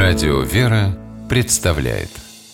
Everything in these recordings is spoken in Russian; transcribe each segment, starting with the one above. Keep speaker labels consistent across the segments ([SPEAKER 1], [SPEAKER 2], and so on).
[SPEAKER 1] Радио «Вера» представляет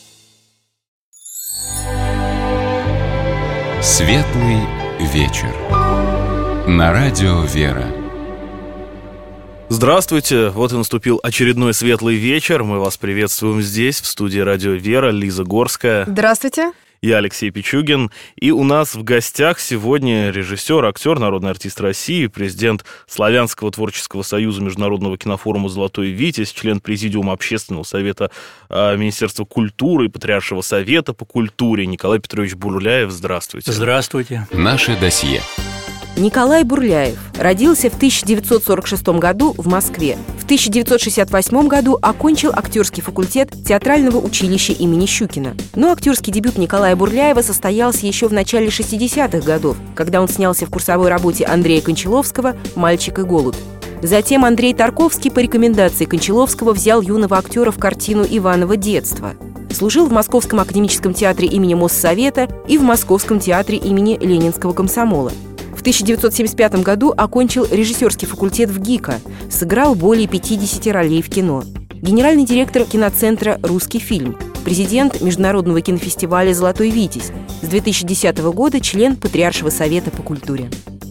[SPEAKER 1] Светлый вечер на Радио «Вера».
[SPEAKER 2] Здравствуйте, вот и наступил очередной светлый вечер. Мы вас приветствуем здесь, в студии Радио «Вера», Лиза Горская.
[SPEAKER 3] Здравствуйте.
[SPEAKER 2] Я Алексей Пичугин. И у нас в гостях сегодня режиссер, актер, народный артист России, президент Славянского творческого союза Международного кинофорума «Золотой Витязь», член Президиума Общественного совета Министерства культуры и Патриаршего совета по культуре Николай Петрович Бурляев. Здравствуйте.
[SPEAKER 4] Здравствуйте.
[SPEAKER 1] Наше досье.
[SPEAKER 3] Николай Бурляев родился в 1946 году в Москве. В 1968 году окончил актерский факультет театрального училища имени Щукина. Но актерский дебют Николая Бурляева состоялся еще в начале 60-х годов, когда он снялся в курсовой работе Андрея Кончаловского «Мальчик и голубь». Затем Андрей Тарковский по рекомендации Кончаловского взял юного актера в картину «Иваново детство». Служил в Московском академическом театре имени Моссовета и в Московском театре имени Ленинского комсомола. В 1975 году окончил режиссерский факультет в ГИКа, сыграл более 50 ролей в кино. Генеральный директор киноцентра «Русский фильм», президент Международного кинофестиваля «Золотой Витязь», с 2010 года член Патриаршего совета по культуре.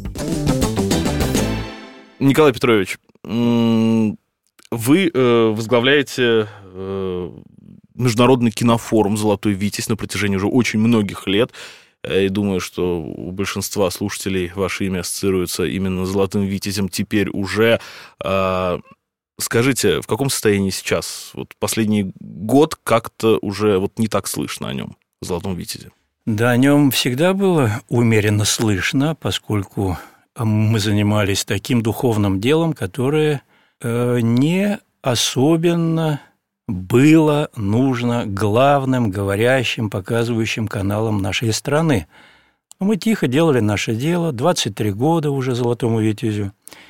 [SPEAKER 2] Николай Петрович, вы возглавляете Международный кинофорум «Золотой Витязь» на протяжении уже очень многих лет. И думаю, что у большинства слушателей ваше имя ассоциируется именно с «Золотым Витязем» теперь уже. Скажите, в каком состоянии сейчас? Вот последний год как-то уже вот не так слышно о нем, о «Золотом Витязе».
[SPEAKER 4] Да, о нем всегда было умеренно слышно, поскольку мы занимались таким духовным делом, которое не особенно было нужно главным, говорящим, показывающим каналом нашей страны. Мы тихо делали наше дело, 23 года уже «Золотому Витязю».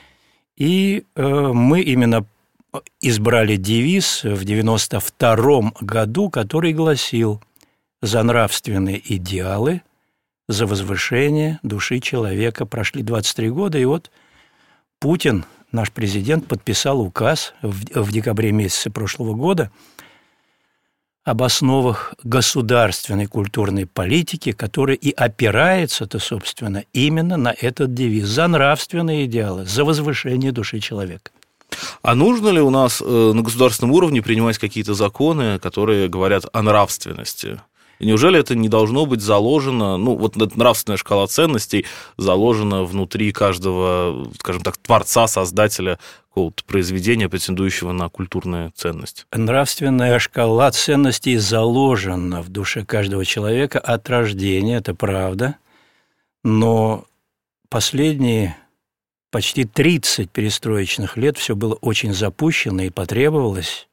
[SPEAKER 4] И мы именно избрали девиз в 1992 году, который гласил: «За нравственные идеалы, за возвышение души человека». Прошли 23 года, и вот Путин, наш президент, подписал указ в декабре месяце прошлого года об основах государственной культурной политики, которая и опирается-то, собственно, именно на этот девиз: за нравственные идеалы, за возвышение души человека.
[SPEAKER 2] А нужно ли у нас на государственном уровне принимать какие-то законы, которые говорят о нравственности? И неужели это не должно быть заложено, вот эта нравственная шкала ценностей заложена внутри каждого, скажем так, творца, создателя какого-то произведения, претендующего на культурную ценность?
[SPEAKER 4] Нравственная шкала ценностей заложена в душе каждого человека от рождения, это правда, но последние почти 30 перестроечных лет все было очень запущено, и потребовалось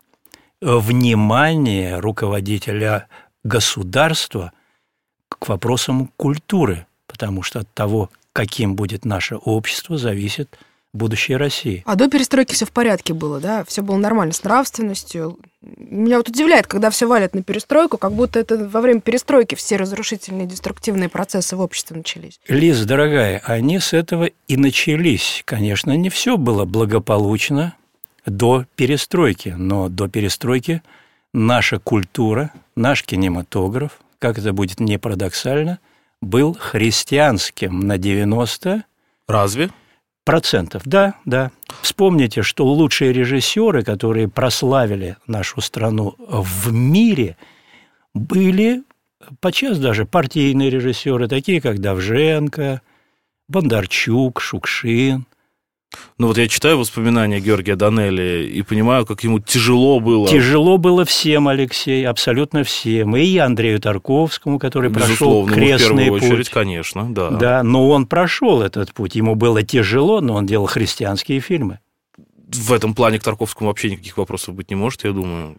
[SPEAKER 4] внимание руководителя государства к вопросам культуры, потому что от того, каким будет наше общество, зависит будущее России.
[SPEAKER 5] А до перестройки все в порядке было, да? Все было нормально с нравственностью. Меня вот удивляет, когда все валят на перестройку, как будто это во время перестройки все разрушительные, деструктивные процессы в обществе начались.
[SPEAKER 4] Лиз, дорогая, они с этого и начались. Конечно, не все было благополучно до перестройки, но до перестройки наша культура, наш кинематограф, как это будет не парадоксально, был христианским на 90%.
[SPEAKER 2] Разве?
[SPEAKER 4] Да. Вспомните, что лучшие режиссеры, которые прославили нашу страну в мире, были подчас даже партийные режиссеры, такие как Довженко, Бондарчук, Шукшин.
[SPEAKER 2] Вот я читаю воспоминания Георгия Данелли и понимаю, как ему тяжело было.
[SPEAKER 4] Тяжело было всем, Алексей, абсолютно всем. И Андрею Тарковскому, который прошел крестный путь. В первую очередь, конечно, да. Да, но он прошел этот путь. Ему было тяжело, но он делал христианские фильмы.
[SPEAKER 2] В этом плане к Тарковскому вообще никаких вопросов быть не может, я думаю.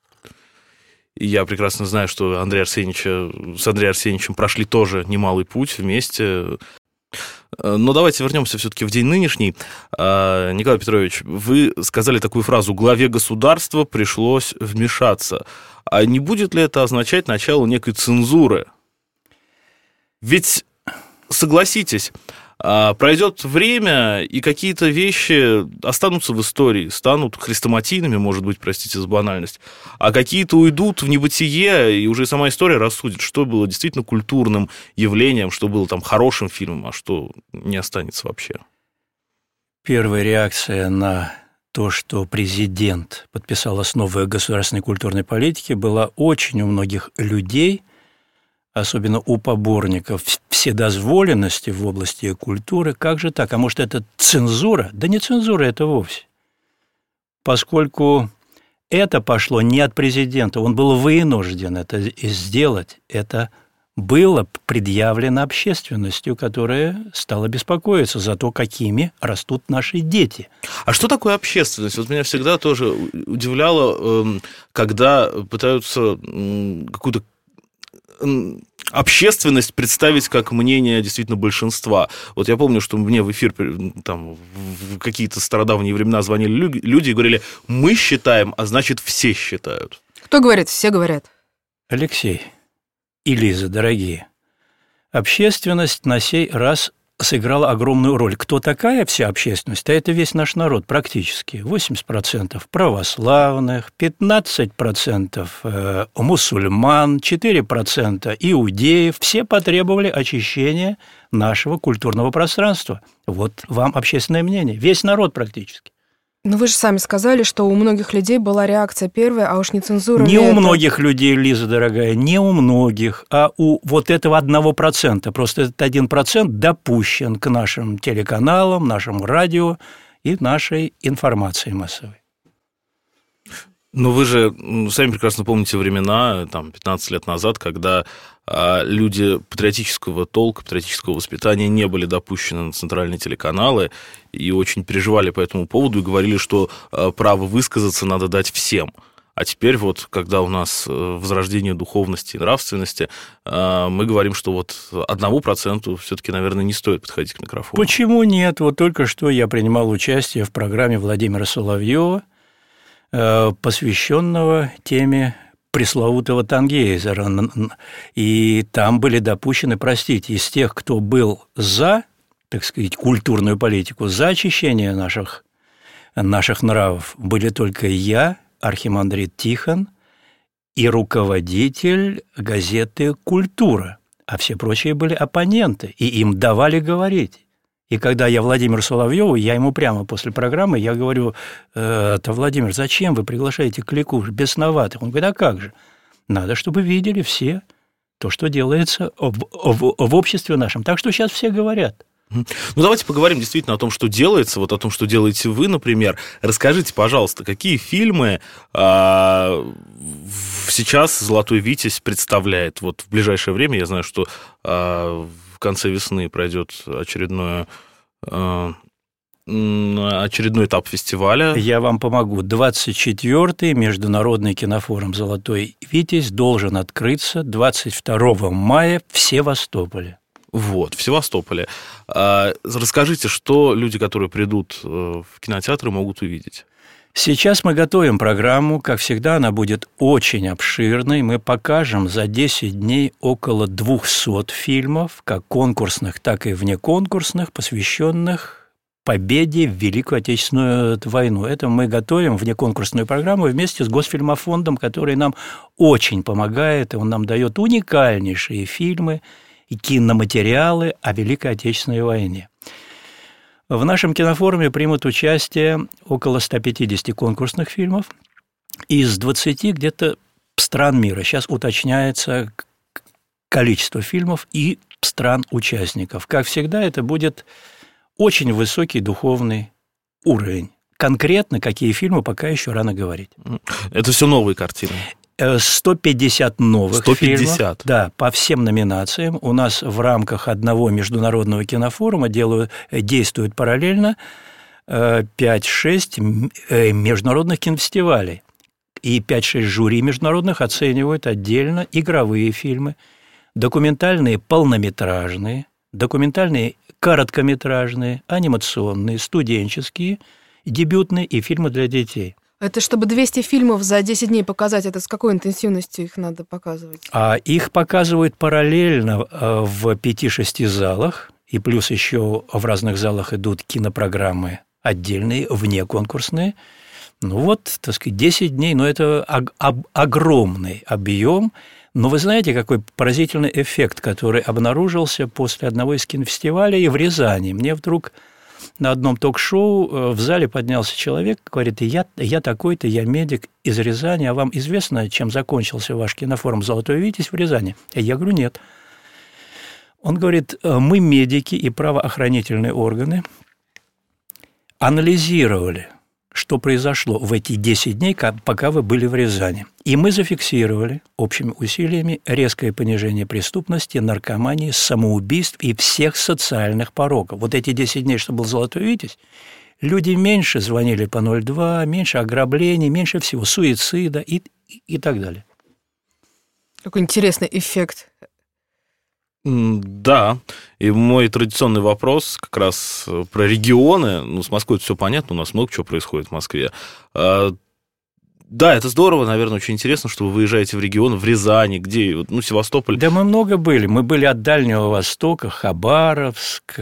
[SPEAKER 2] И я прекрасно знаю, что с Андреем Арсеньевичем прошли тоже немалый путь вместе. Но давайте вернемся все-таки в день нынешний. Николай Петрович, вы сказали такую фразу: главе государства пришлось вмешаться. А не будет ли это означать начало некой цензуры? Ведь, согласитесь, Пройдет время, и какие-то вещи останутся в истории, станут хрестоматийными, может быть, простите за банальность, а какие-то уйдут в небытие, и уже сама история рассудит, что было действительно культурным явлением, что было там хорошим фильмом, а что не останется вообще.
[SPEAKER 4] Первая реакция на то, что президент подписал основы государственной культурной политики, была очень у многих людей, особенно у поборников вседозволенности в области культуры. Как же так? А может, это цензура? Да не цензура это вовсе. Поскольку это пошло не от президента, он был вынужден это сделать, это было предъявлено общественностью, которая стала беспокоиться за то, какими растут наши дети.
[SPEAKER 2] А что такое общественность? Вот меня всегда тоже удивляло, когда пытаются какую-то общественность представить как мнение действительно большинства. Вот я помню, что мне в эфир там, в какие-то стародавние времена звонили люди и говорили: мы считаем, а значит все считают.
[SPEAKER 5] Кто говорит? Все говорят.
[SPEAKER 4] Алексей и Лиза, дорогие, общественность на сей раз сыграла огромную роль. Кто такая вся общественность? А это весь наш народ практически. 80% православных, 15% мусульман, 4% иудеев. Все потребовали очищения нашего культурного пространства. Вот вам общественное мнение. Весь народ практически.
[SPEAKER 5] Но вы же сами сказали, что у многих людей была реакция первая, а уж не цензура.
[SPEAKER 4] Не у многих людей, Лиза, дорогая, не у многих, а у вот этого 1%. Просто этот 1% допущен к нашим телеканалам, нашему радио и нашей информации массовой.
[SPEAKER 2] Но вы же сами прекрасно помните времена, там, 15 лет назад, когда люди патриотического толка, патриотического воспитания не были допущены на центральные телеканалы и очень переживали по этому поводу и говорили, что право высказаться надо дать всем. А теперь вот, когда у нас возрождение духовности и нравственности, мы говорим, что вот 1% все-таки, наверное, не стоит подходить к микрофону.
[SPEAKER 4] Почему нет? Вот только что я принимал участие в программе Владимира Соловьева, посвященного теме пресловутого Тангейзера. И там были допущены, простите, из тех, кто был за, так сказать, культурную политику, за очищение наших нравов, были только я, архимандрит Тихон, и руководитель газеты «Культура», а все прочие были оппоненты, и им давали говорить. И когда я Владимиру Соловьеву, я ему прямо после программы, я говорю: Владимир, зачем вы приглашаете кликуш бесноватых? Он говорит: а как же? Надо, чтобы видели все то, что делается в обществе нашем. Так что сейчас все говорят.
[SPEAKER 2] Ну, давайте поговорим действительно о том, что делается, вот о том, что делаете вы, например. Расскажите, пожалуйста, какие фильмы сейчас «Золотой Витязь» представляет? Вот в ближайшее время, я знаю, что в конце весны пройдет очередной этап фестиваля.
[SPEAKER 4] Я вам помогу. 24-й Международный кинофорум «Золотой Витязь» должен открыться 22 мая в Севастополе.
[SPEAKER 2] Вот, в Севастополе. Расскажите, что люди, которые придут в кинотеатры, могут увидеть?
[SPEAKER 4] Сейчас мы готовим программу. Как всегда, она будет очень обширной. Мы покажем за 10 дней около 200 фильмов, как конкурсных, так и внеконкурсных, посвященных победе в Великую Отечественную войну. Это мы готовим внеконкурсную программу вместе с Госфильмофондом, который нам очень помогает, и он нам дает уникальнейшие фильмы и киноматериалы о Великой Отечественной войне. В нашем кинофоруме примут участие около 150 конкурсных фильмов из 20 где-то стран мира. Сейчас уточняется количество фильмов и стран-участников. Как всегда, это будет очень высокий духовный уровень. Конкретно какие фильмы, пока еще рано говорить.
[SPEAKER 2] Это все новые картины?
[SPEAKER 4] 150 новых
[SPEAKER 2] 150.
[SPEAKER 4] фильмов, да, по всем номинациям. У нас в рамках одного международного кинофорума действует параллельно 5-6 международных кинофестивалей. И 5-6 жюри международных оценивают отдельно игровые фильмы, документальные полнометражные, документальные короткометражные, анимационные, студенческие, дебютные и фильмы для детей.
[SPEAKER 5] Это чтобы 200 фильмов за 10 дней показать, это с какой интенсивностью их надо показывать?
[SPEAKER 4] А их показывают параллельно в 5-6 залах, и плюс еще в разных залах идут кинопрограммы отдельные, внеконкурсные. Ну вот, так сказать, 10 дней, но это огромный объем. Но вы знаете, какой поразительный эффект, который обнаружился после одного из кинофестивалей в Рязани. Мне вдруг на одном ток-шоу в зале поднялся человек, говорит: я такой-то, я медик из Рязани, а вам известно, чем закончился ваш кинофорум «Золотой Витязь» в Рязани? Я говорю: нет. Он говорит: мы, медики и правоохранительные органы, анализировали, что произошло в эти 10 дней, пока вы были в Рязани. И мы зафиксировали общими усилиями резкое понижение преступности, наркомании, самоубийств и всех социальных пороков. Вот эти 10 дней, что был «Золотой Витязь», люди меньше звонили по 02, меньше ограблений, меньше всего суицида и так далее.
[SPEAKER 5] Какой интересный эффект.
[SPEAKER 2] Да, и мой традиционный вопрос как раз про регионы. Ну, с Москвой все понятно, у нас много чего происходит в Москве. Да, это здорово, наверное, очень интересно, что вы выезжаете в регион, в Рязани, где, ну, Севастополь.
[SPEAKER 4] Да, мы много были. Мы были от Дальнего Востока, Хабаровск,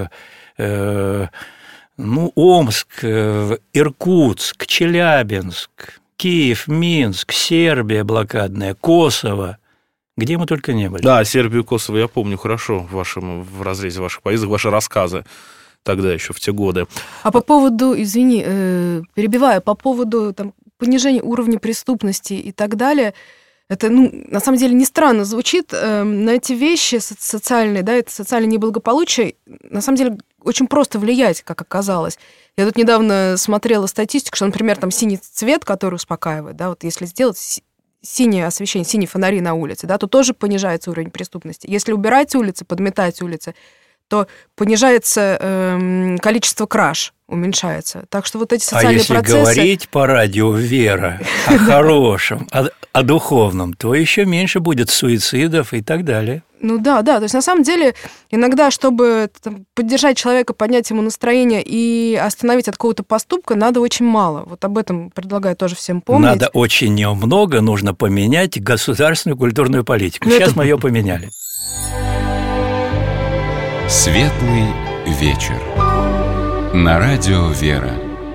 [SPEAKER 4] Омск, Иркутск, Челябинск, Киев, Минск, Сербия блокадная, Косово. Где мы только не были.
[SPEAKER 2] Да, Сербию, Косово я помню хорошо в разрезе ваших поездок, ваши рассказы тогда еще, в те годы.
[SPEAKER 5] А по поводу, извини, перебиваю, по поводу там, понижения уровня преступности и так далее, это, на самом деле, не странно звучит, на эти вещи социальные, да, это социальное неблагополучие, на самом деле, очень просто влиять, как оказалось. Я тут недавно смотрела статистику, что, например, там синий цвет, который успокаивает, да, вот если сделать синее освещение, синие фонари на улице, да, то тоже понижается уровень преступности. Если убирать улицы, подметать улицы, то понижается количество краж, уменьшается. Так что вот эти социальные процессы...
[SPEAKER 4] А если говорить по радио, Вера, о хорошем, о духовном, то еще меньше будет суицидов и так далее.
[SPEAKER 5] Ну да, то есть на самом деле иногда, чтобы поддержать человека, поднять ему настроение и остановить от какого-то поступка, надо очень мало. Вот об этом предлагаю тоже всем помнить.
[SPEAKER 4] Надо очень немного, нужно поменять государственную культурную политику. Сейчас мы ее поменяли.
[SPEAKER 1] Светлый вечер. На радио «Вера».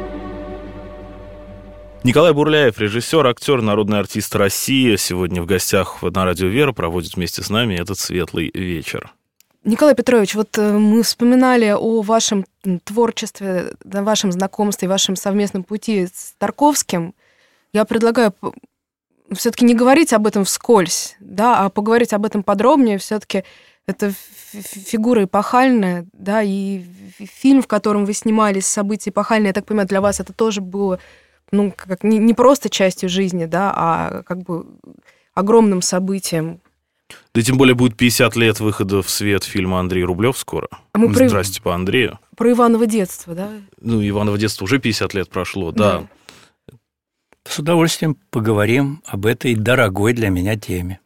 [SPEAKER 2] Николай Бурляев, режиссер, актер, народный артист России, сегодня в гостях на радио «Вера», проводит вместе с нами этот светлый вечер.
[SPEAKER 5] Николай Петрович, вот мы вспоминали о вашем творчестве, о вашем знакомстве, вашем совместном пути с Тарковским. Я предлагаю все-таки не говорить об этом вскользь, да, а поговорить об этом подробнее. Все-таки это фигура эпохальная, да, и фильм, в котором вы снимались, события эпохальные, я так понимаю, для вас это тоже было, как не просто частью жизни, да, а как бы огромным событием.
[SPEAKER 2] Да тем более будет 50 лет выхода в свет фильма Андрей Рублев скоро. Здрасте по Андрею.
[SPEAKER 5] Про Иваново детство, да?
[SPEAKER 2] Иваново детство уже 50 лет прошло, да.
[SPEAKER 4] С удовольствием поговорим об этой дорогой для меня теме.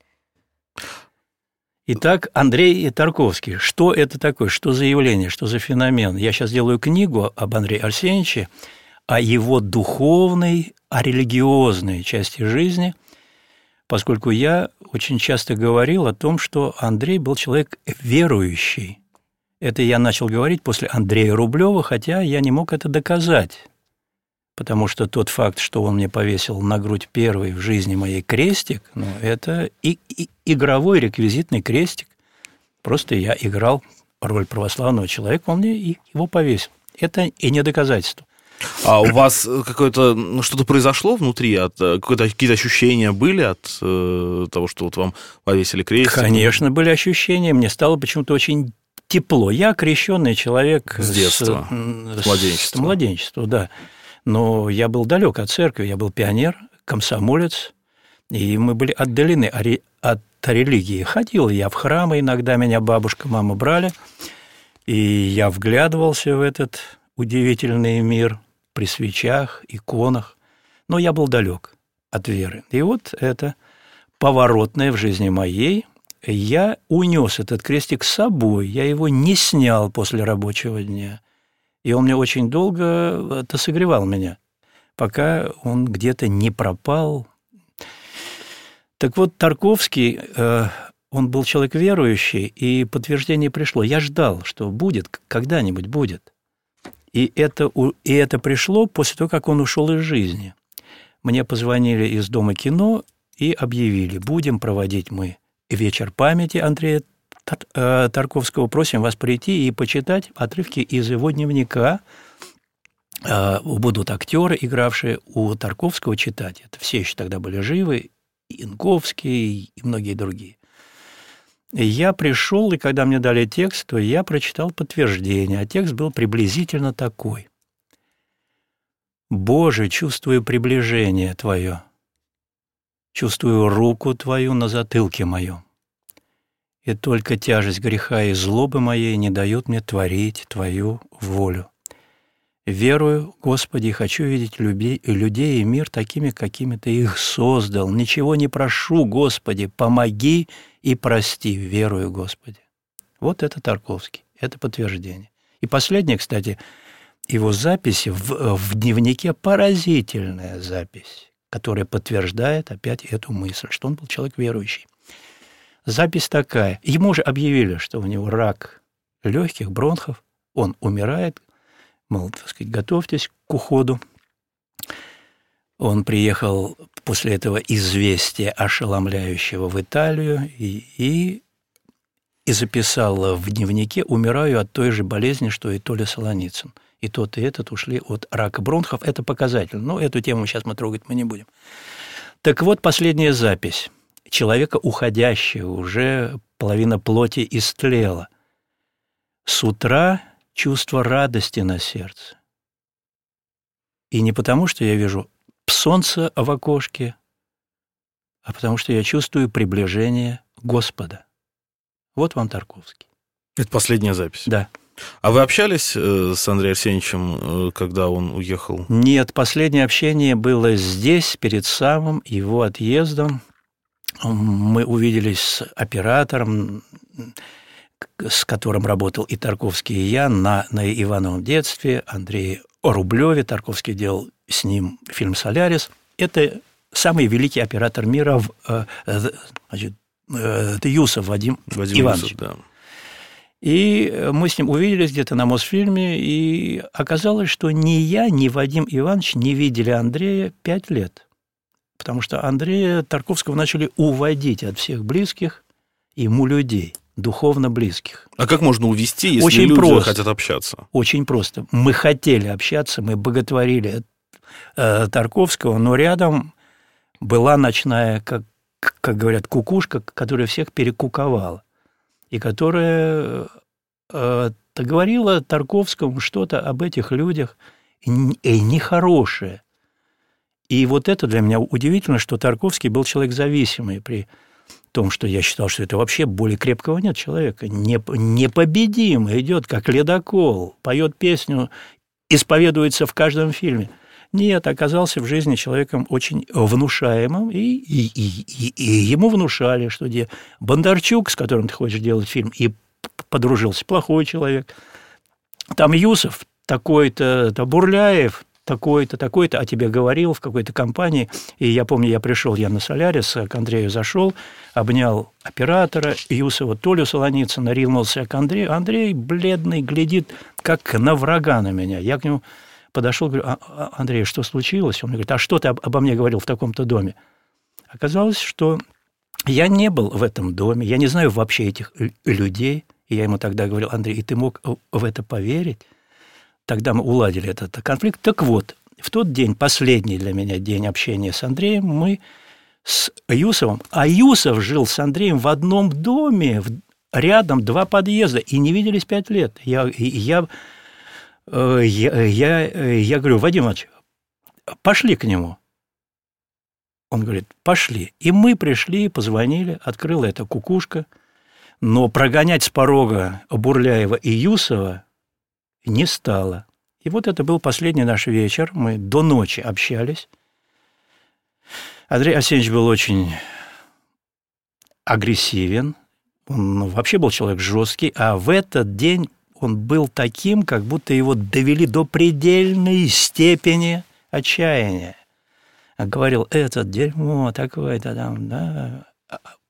[SPEAKER 4] Итак, Андрей Тарковский. Что это такое? Что за явление? Что за феномен? Я сейчас делаю книгу об Андрее Арсеньевиче, о его духовной, о религиозной части жизни, поскольку я очень часто говорил о том, что Андрей был человек верующий. Это я начал говорить после Андрея Рублева, хотя я не мог это доказать, потому что тот факт, что он мне повесил на грудь первый в жизни моей крестик, это игровой реквизитный крестик. Просто я играл роль православного человека, он мне его повесил. Это и не доказательство.
[SPEAKER 2] А у вас какое-то что-то произошло внутри? Какие-то ощущения были от того, что вот вам повесили крестик?
[SPEAKER 4] Конечно, были ощущения. Мне стало почему-то очень тепло. Я крещенный человек
[SPEAKER 2] с детства, с младенчества.
[SPEAKER 4] С младенчества, да. Но я был далек от церкви, я был пионер, комсомолец, и мы были отдалены от религии. Ходил я в храмы, иногда меня бабушка, мама брали, и я вглядывался в этот удивительный мир при свечах, иконах, но я был далек от веры. И вот это поворотное в жизни моей, я унес этот крестик с собой, я его не снял после рабочего дня. И он мне очень долго согревал меня, пока он где-то не пропал. Так вот, Тарковский он был человек верующий, и подтверждение пришло. Я ждал, что будет, когда-нибудь будет. И это пришло после того, как он ушел из жизни. Мне позвонили из Дома кино и объявили: будем проводить мы вечер памяти Андрея Тарковского. Просим вас прийти и почитать отрывки из его дневника. Будут актеры, игравшие у Тарковского, читать. Это все еще тогда были живы, и Янковский, и многие другие. Я пришел, и когда мне дали текст, то я прочитал подтверждение, а текст был приблизительно такой: «Боже, чувствую приближение Твое, чувствую руку Твою на затылке моем, и только тяжесть греха и злобы моей не дает мне творить Твою волю. Верую, Господи, хочу видеть людей и мир такими, какими Ты их создал. Ничего не прошу, Господи, помоги и прости. Верую, Господи». Вот это Тарковский, это подтверждение. И последнее, кстати, его записи в дневнике, поразительная запись, которая подтверждает опять эту мысль, что он был человек верующий. Запись такая. Ему же объявили, что у него рак легких, бронхов, он умирает. Мол, так сказать, готовьтесь к уходу. Он приехал после этого известия ошеломляющего в Италию и записал в дневнике: «Умираю от той же болезни, что и Толя Солоницын. И тот, и этот ушли от рака бронхов». Это показательно. Но эту тему сейчас мы трогать мы не будем. Так вот, последняя запись. Человека уходящего, уже половина плоти истлела. С утра чувство радости на сердце. И не потому, что я вижу солнце в окошке, а потому что я чувствую приближение Господа. Вот вам Тарковский.
[SPEAKER 2] Это последняя запись?
[SPEAKER 4] Да.
[SPEAKER 2] А вы общались с Андреем Арсеньевичем, когда он уехал?
[SPEAKER 4] Нет, последнее общение было здесь, перед самым его отъездом. Мы увиделись с оператором, с которым работал и Тарковский, и я на Ивановом детстве, Андрее Рублеве. Тарковский делал с ним фильм «Солярис». Это самый великий оператор мира, это Юсов Вадим Иванович.
[SPEAKER 2] Юсов, да.
[SPEAKER 4] И мы с ним увиделись где-то на Мосфильме, и оказалось, что ни я, ни Вадим Иванович не видели Андрея 5 лет. Потому что Андрея Тарковского начали уводить от всех близких ему людей, духовно близких.
[SPEAKER 2] А как можно увести, если
[SPEAKER 4] очень
[SPEAKER 2] люди
[SPEAKER 4] просто,
[SPEAKER 2] хотят общаться?
[SPEAKER 4] Очень просто. Мы хотели общаться, мы боготворили Тарковского, но рядом была ночная, как говорят, кукушка, которая всех перекуковала, и которая говорила Тарковскому что-то об этих людях нехорошее. И вот это для меня удивительно, что Тарковский был человек зависимый при том, что я считал, что это вообще более крепкого нет человека. Непобедимый, идет как ледокол, поет песню, исповедуется в каждом фильме. Нет, оказался в жизни человеком очень внушаемым, и ему внушали, что Бондарчук, с которым ты хочешь делать фильм, и подружился, плохой человек. Там Юсов такой-то, Бурляев, такой-то, такой-то, о тебе говорил в какой-то компании. И я помню, я на «Солярис», к Андрею зашел, обнял оператора Юсова, Толю Солоницына, ринулся к Андрею. Андрей, бледный, глядит, как на врага на меня. Я к нему подошел, говорю: Андрей, что случилось? Он мне говорит: а что ты обо мне говорил в таком-то доме? Оказалось, что я не был в этом доме, я не знаю вообще этих людей. И я ему тогда говорил: Андрей, и ты мог в это поверить? Тогда мы уладили этот конфликт. Так вот, в тот день, последний для меня день общения с Андреем, мы с Юсовым, а Юсов жил с Андреем в одном доме, рядом 2 подъезда, и не виделись 5 лет. Я говорю: Вадим Иванович, пошли к нему. Он говорит: пошли. И мы пришли, позвонили, открыла эта кукушка, но прогонять с порога Бурляева и Юсова не стало. И вот это был последний наш вечер. Мы до ночи общались. Андрей Арсеньевич был очень агрессивен. Он вообще был человек жесткий. А в этот день он был таким, как будто его довели до предельной степени отчаяния. Говорил: это дерьмо такое-то там, да.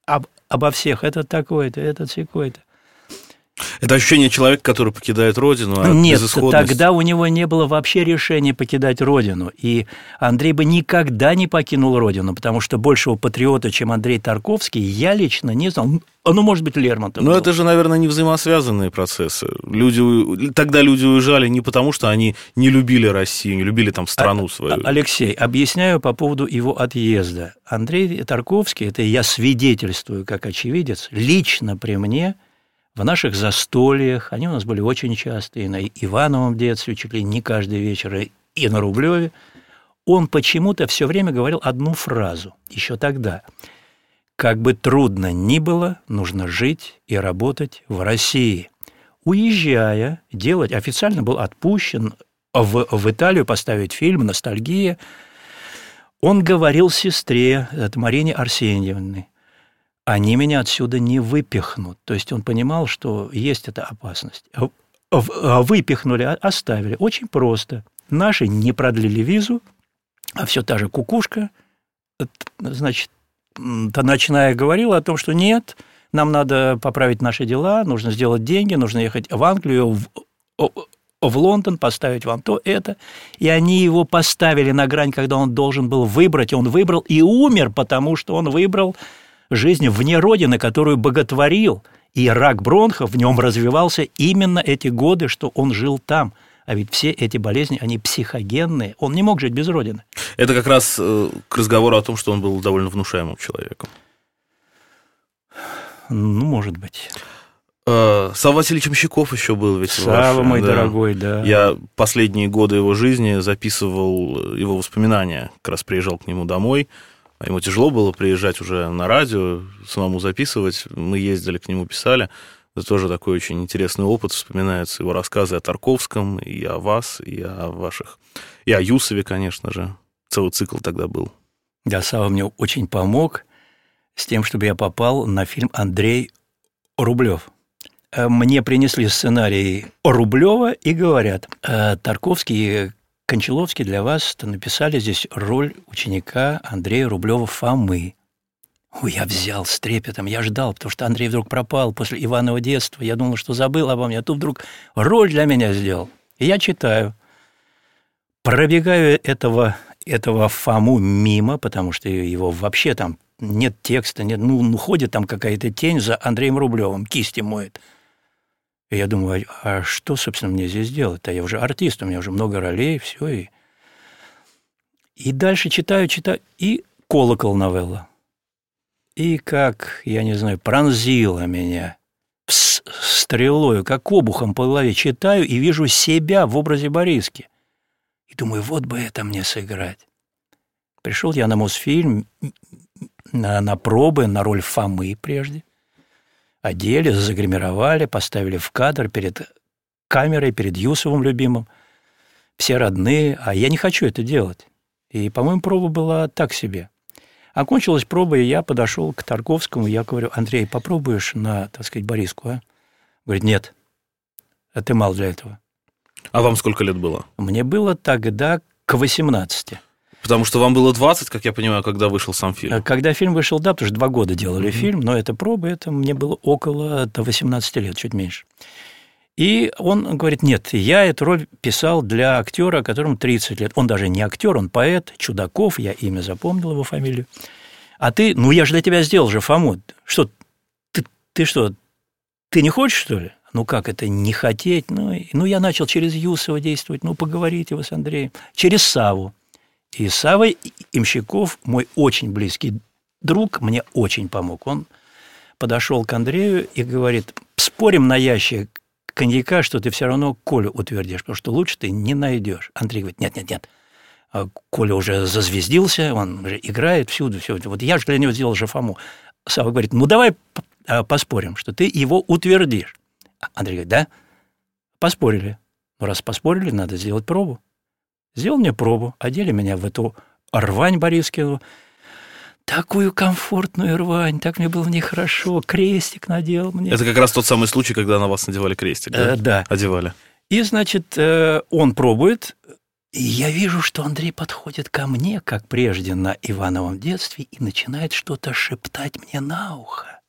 [SPEAKER 4] обо всех. Этот такой-то, этот сякой-то.
[SPEAKER 2] Это ощущение человека, который покидает родину, а
[SPEAKER 4] Нет,
[SPEAKER 2] безысходность...
[SPEAKER 4] тогда у него не было вообще решения покидать родину. И Андрей бы никогда не покинул родину, потому что большего патриота, чем Андрей Тарковский, я лично не знал. Ну, может быть, Лермонтов.
[SPEAKER 2] Но это же, наверное, не взаимосвязанные процессы. Тогда люди уезжали не потому, что они не любили Россию, не любили там страну свою.
[SPEAKER 4] Алексей, объясняю по поводу его отъезда. Андрей Тарковский, это я свидетельствую как очевидец, лично при мне, в наших застольях, они у нас были очень часто, и на Ивановом детстве, чуть ли не каждый вечер, и на Рублеве, он почему-то все время говорил одну фразу, еще тогда. Как бы трудно ни было, нужно жить и работать в России. Уезжая, официально был отпущен в Италию поставить фильм «Ностальгия», он говорил сестре, это Марине Арсеньевне, они меня отсюда не выпихнут. То есть он понимал, что есть эта опасность. Выпихнули, оставили. Очень просто. Наши не продлили визу, а все та же кукушка, значит, та ночная говорила о том, что нет, нам надо поправить наши дела, нужно сделать деньги, нужно ехать в Англию, в Лондон, поставить вам то, это. И они его поставили на грань, когда он должен был выбрать. Он выбрал и умер, потому что он выбрал жизнь вне Родины, которую боготворил, и рак бронхов в нем развивался именно эти годы, что он жил там. А ведь все эти болезни, они психогенные. Он не мог жить без Родины.
[SPEAKER 2] Это как раз к разговору о том, что он был довольно внушаемым человеком.
[SPEAKER 4] Ну, может быть.
[SPEAKER 2] Савва Васильевич Мщиков еще был ведь.
[SPEAKER 4] Савва, мой дорогой, да.
[SPEAKER 2] Я последние годы его жизни записывал его воспоминания. Как раз приезжал к нему домой. Ему тяжело было приезжать уже на радио, самому записывать. Мы ездили к нему, писали. Это тоже такой очень интересный опыт. Вспоминаются его рассказы о Тарковском, и о вас, и о ваших... И о Юсове, конечно же. Целый цикл тогда был.
[SPEAKER 4] Да, Савва мне очень помог с тем, чтобы я попал на фильм «Андрей Рублев». Мне принесли сценарий Рублева и говорят: Тарковский и Кончаловский для вас написали здесь роль ученика Андрея Рублева Фомы. Ой, я взял с трепетом, я ждал, потому что Андрей вдруг пропал после Иванова детства. Я думал, что забыл обо мне, а тут вдруг роль для меня сделал. И я читаю. Пробегаю этого Фому мимо, потому что его вообще там нет текста, нет, ходит там какая-то тень за Андреем Рублевым, кисти моет. И я думаю, а что, собственно, мне здесь делать-то? Я уже артист, у меня уже много ролей, все. И дальше читаю, и «Колокол» новелла. И как, я не знаю, пронзило меня стрелою, как обухом по голове. Читаю и вижу себя в образе Бориски. И думаю, вот бы это мне сыграть. Пришел я на Мосфильм, на пробы, на роль Фомы прежде. Одели, загримировали, поставили в кадр перед камерой, перед Юсовым любимым. Все родные, а я не хочу это делать. И, по-моему, проба была так себе. Окончилась проба, и я подошел к Тарковскому, я говорю: Андрей, попробуешь на, так сказать, Бориску, а? Говорит: нет, а ты мал для этого.
[SPEAKER 2] А вам сколько лет было?
[SPEAKER 4] Мне было тогда к 18.
[SPEAKER 2] Потому что вам было 20, как я понимаю, когда вышел сам фильм.
[SPEAKER 4] Когда фильм вышел, да, потому что 2 года делали фильм, но это проба, это мне было около 18 лет, чуть меньше. И он говорит: нет, я эту роль писал для актера, которому 30 лет. Он даже не актер, он поэт, Чудаков, я имя запомнил, его фамилию. А ты, я же для тебя сделал же Фому. Что, ты что, ты не хочешь, что ли? Как это не хотеть? Я начал через Юсова действовать, поговорите вы с Андреем. Через Савву. И Савва Имщиков, мой очень близкий друг, мне очень помог. Он подошел к Андрею и говорит: спорим на ящик коньяка, что ты все равно Колю утвердишь, потому что лучше ты не найдешь. Андрей говорит: нет. Коля уже зазвездился, он уже играет всюду, все. Вот я же для него сделал же Фому. Савва говорит: давай поспорим, что ты его утвердишь. Андрей говорит: да? Поспорили. Раз поспорили, надо сделать пробу. Сделал мне пробу, одели меня в эту рвань Борискину. Такую комфортную рвань, так мне было в ней хорошо, крестик надел мне.
[SPEAKER 2] Это как раз тот самый случай, когда на вас надевали крестик, да?
[SPEAKER 4] Да.
[SPEAKER 2] Одевали.
[SPEAKER 4] И, значит, он пробует, и я вижу, что Андрей подходит ко мне, как прежде на Ивановом детстве, и начинает что-то шептать мне на ухо.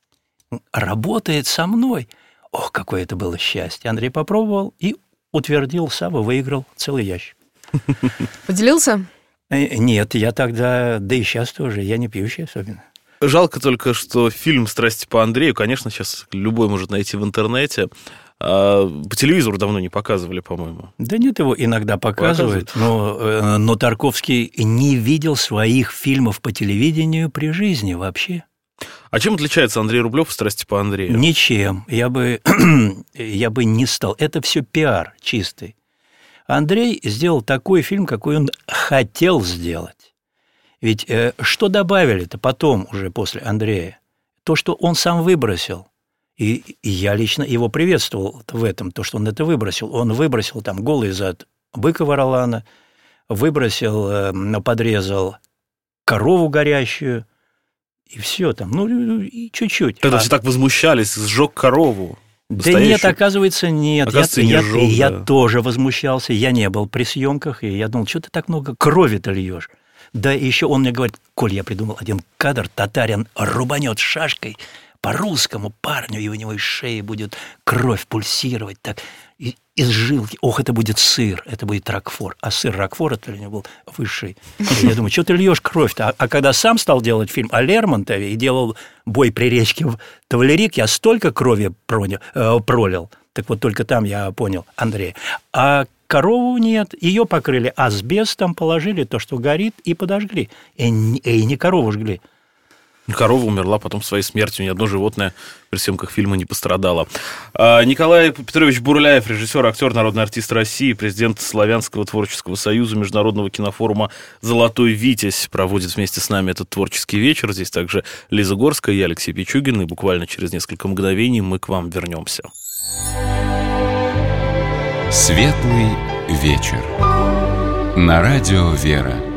[SPEAKER 4] работает со мной. Ох, какое это было счастье. Андрей попробовал и утвердил Савва, выиграл целый ящик.
[SPEAKER 5] Поделился?
[SPEAKER 4] Нет, я тогда, да и сейчас тоже, я не пьющий особенно.
[SPEAKER 2] Жалко только, что фильм «Страсти по Андрею», конечно, сейчас любой может найти в интернете, по телевизору давно не показывали, по-моему.
[SPEAKER 4] Да нет, его иногда показывают, но Тарковский не видел своих фильмов по телевидению при жизни вообще.
[SPEAKER 2] А чем отличается Андрей Рублев в «Страсти по Андрею»?
[SPEAKER 4] Ничем. Я бы не стал. Это все пиар чистый. Андрей сделал такой фильм, какой он хотел сделать. Ведь что добавили-то потом, уже после Андрея? То, что он сам выбросил. И я лично его приветствовал в этом, то, что он это выбросил. Он выбросил там голый зад Быкова Ролана, подрезал корову горящую, и все там, и чуть-чуть.
[SPEAKER 2] Когда все так возмущались, сжег корову.
[SPEAKER 4] Да нет, оказывается, нет.
[SPEAKER 2] Оказывается,
[SPEAKER 4] я тоже возмущался, я не был при съемках, и я думал, что ты так много крови-то льешь. Да еще он мне говорит: Коль, я придумал один кадр, татарин рубанет шашкой по русскому парню, и у него из шеи будет кровь пульсировать так, из жилки. Ох, это будет сыр, это будет рокфор. А сыр рокфор, это у него был высший. Я думаю, что ты льешь кровь-то? А когда сам стал делать фильм о Лермонтове и делал «Бой при речке Тавлерик», я столько крови пролил. Так вот только там я понял Андрея. А корову нет, ее покрыли асбестом, положили то, что горит, и подожгли. И не корову жгли.
[SPEAKER 2] Корова умерла потом своей смертью, ни одно животное при съемках фильма не пострадало. Николай Петрович Бурляев, режиссер, актер, народный артист России, президент Славянского творческого союза, Международного кинофорума «Золотой Витязь», проводит вместе с нами этот творческий вечер. Здесь также Лиза Горская, я Алексей Пичугин, и буквально через несколько мгновений мы к вам вернемся.
[SPEAKER 1] Светлый вечер. На радио «Вера».